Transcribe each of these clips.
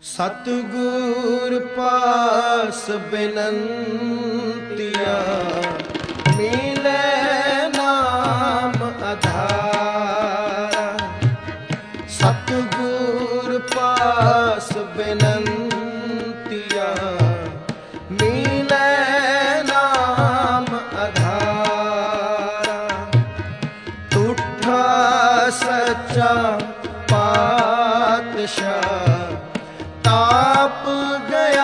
सतगुर पास बिनंतिया मिले नाम आधारा। सतगुर पास बिनंतिया मिले नाम आधारा। तुठा सच्चा पातशाह ताप गया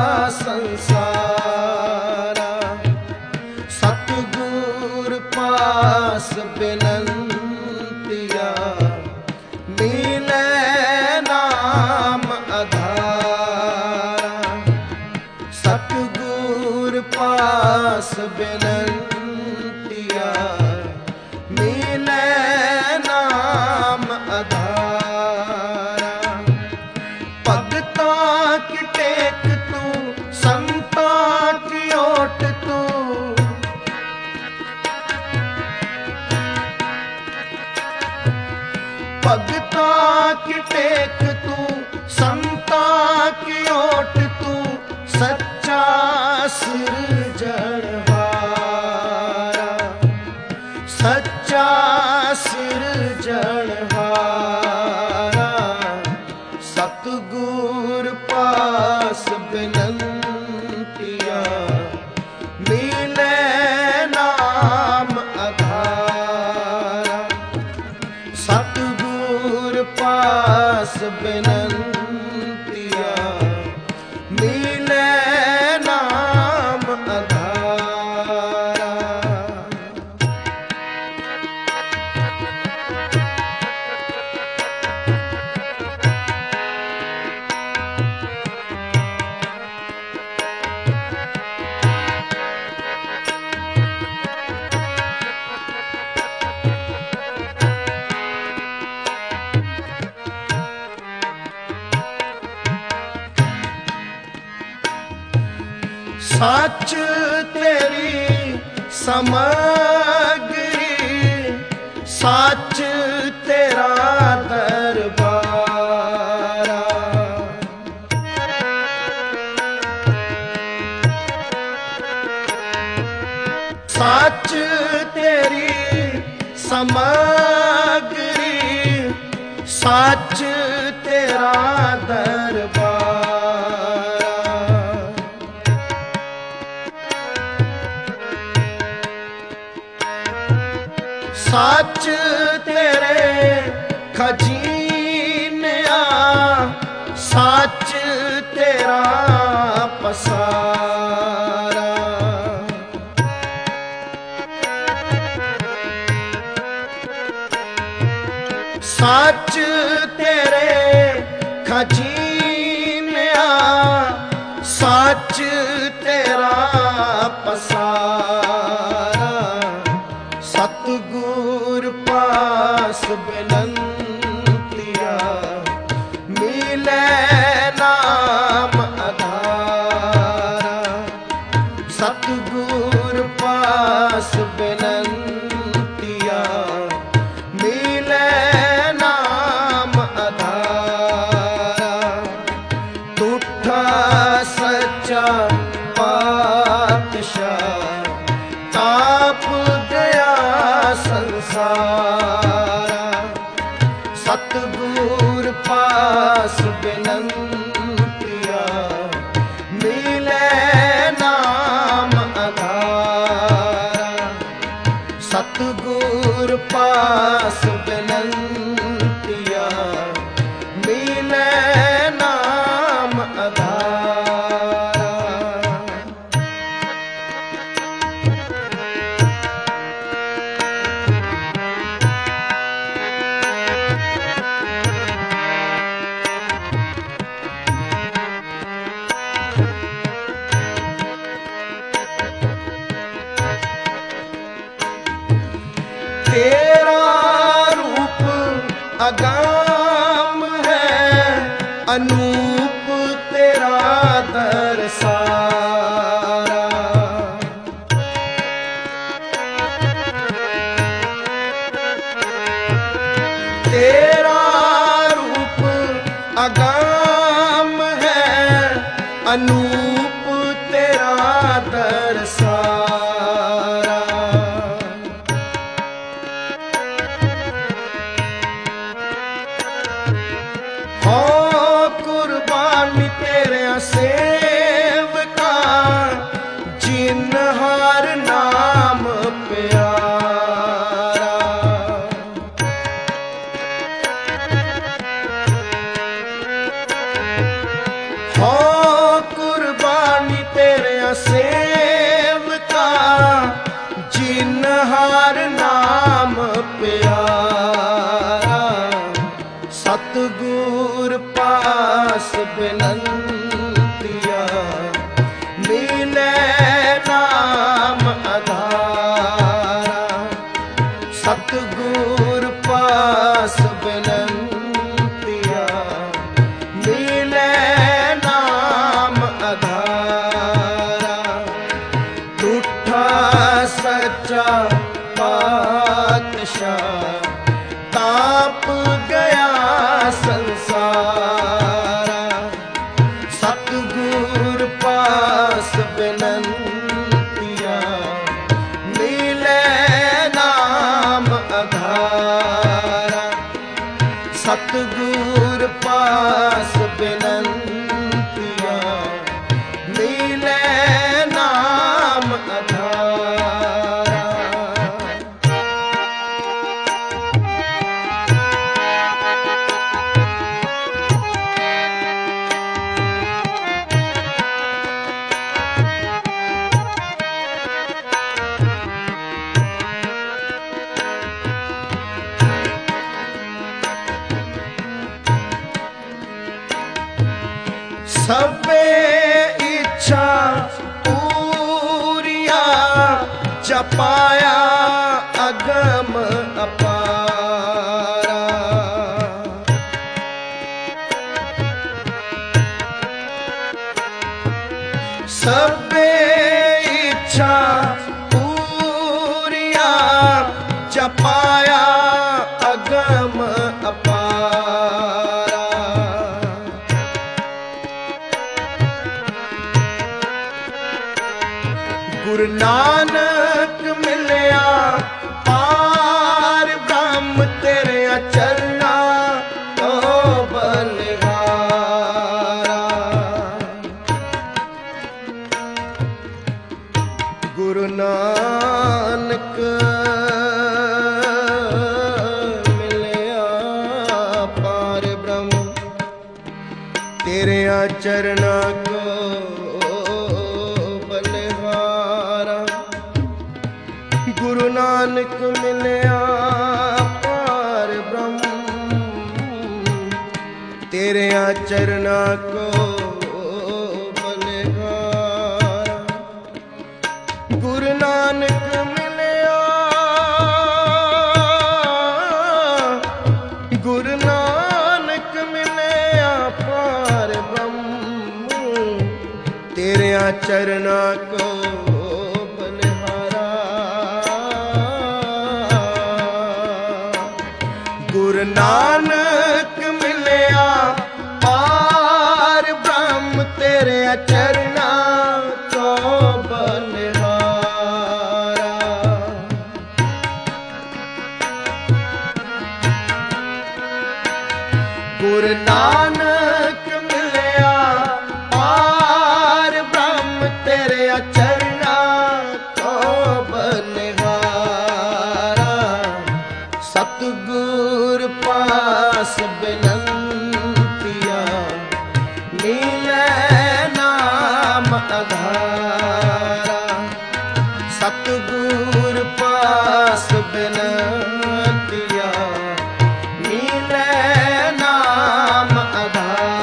संसारा। सतगुर पास बिनंतिया मिले नाम आधारा। सतगुर पास बिनंतिया मिले नाम आधारा। भगता की टेक तू संता की ओट तू। भगता की टेक तू संता की ओट तू। सच्चा सिरजनहारा। सच्चा सिरजनहारा। सतगुर पास बिनंतिया मिले नाम आधारा। सतगुर पास बिनंतिया मिले नाम आधारा। सच तेरी समग्री सच तेरा दरबारा। सच तेरी समग्री सच तेरा दरबारा। सच तेरे खजीनिया सच तेरा पसारा। सच तेरे खजीनिया सच तेरा पसारा। सतगुर पास बिनंतिया मिले नाम आधारा। सतगुर पास बिनंतिया मिले नाम आधारा। तुठा सच्चा पातशाह ताप गया संसारा। सतगुर पास बिनंतिया मिले नाम आधारा। सतगुर पास बिनंतिया मिले नाम आधारा। तेरा रूप अगाम है अनूप तेरा दरसारा। तेरा रूप अगाम हो कुर्बानी तेरे सेवका जिन हर नाम प्यारा। हो कुर्बानी तेरे सेवका जिन हर नाम प्यारा। सतगुर पास बिनंतिया मिले नाम आधारा। सतगुर पास बिनंतिया मिले नाम आधारा। झूठा सच्चा पातशाह ताप गया संसारा। सतगुर पास बिनंतिया मिले नाम आधारा। सतगुर पास बिनंतिया मिले नाम आधारा। सबे इच्छा पूरिया जपाया अगम अपारा। सबे इच्छा पूरिया जपाया अगम अपारा। गुरु नानक मिलया पार ब्रह्म तेरे चरना तो बलिहारा। गुरु नानक मिलया पार ब्रह्म तेरे चरना को गुरु नानक मिलया पार ब्रह्म तेरे चरना को बलिहारा। गुरु नानक मिलया गुरु नानक मिलया पार ब्रह्म तेरे चरना को गुरु नानक मिलया पार ब्रह्म तेरे चरना को बलिहारा। गुरु नानक मिलया पार ब्रह्म तेरे चरना को बलिहारा। सतगुर पास बिनंतिया मिले नाम आधारा। सतगुर पास बिनंतिया मिले नाम आधारा।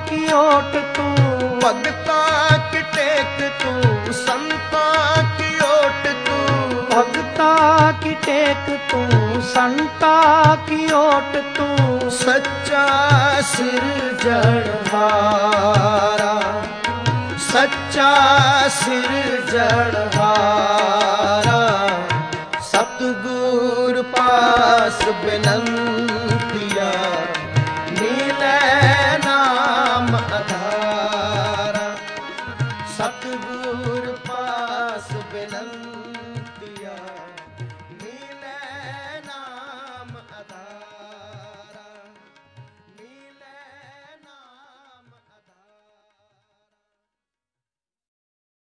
की ओट तू, भगता की टेक तू, संता की ओट तू, भगता की टेक तू, संता की ओट तू, सच्चा सिरजनहारा, सच्चा सिरजनहारा, सतगुर पास बिनंती